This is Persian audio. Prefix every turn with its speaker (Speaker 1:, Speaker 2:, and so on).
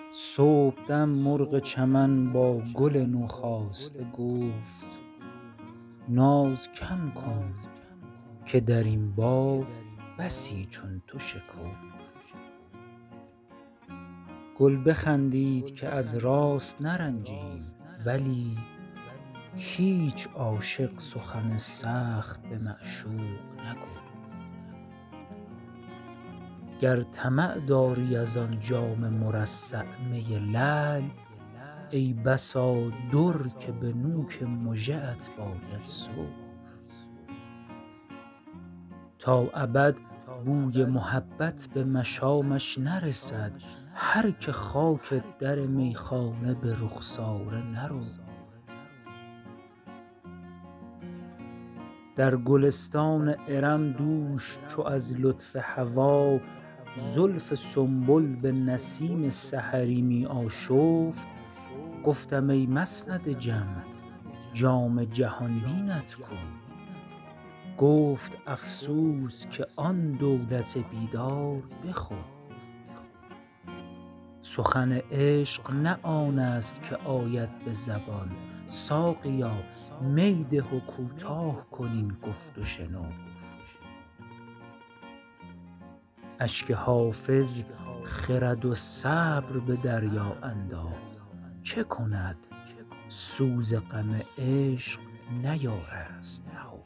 Speaker 1: صبحدم مرغ چمن با گل نوخاسته گفت ناز کم کن که در این باغ بسی چون تو شکفت. گل بخندید که از راست نرنجیم، ولی هیچ عاشق سخن سخت به معشوق نگفت. گر طمع داری از آن جام مرصع می لعل، ای بسا در که به نوک مژه ات باید سفت. تا ابد بوی محبت به مشامش نرسد، هر که خاک در میخانه به رخساره نرفت. در گلستان ارم دوش چو از لطف هوا زلف سنبل به نسیم سحری می آشفت، گفتم ای مسند جم جام جهان بینت کو؟ گفت افسوس که آن دولت بیدار بخفت. سخن عشق نه آن است که آید به زبان، ساقیا می ده و کوتاه کن این گفت و شنفت. اشک حافظ خرد و صبر به دریا انداخت، چه کند سوز غم عشق نیارست نهفت.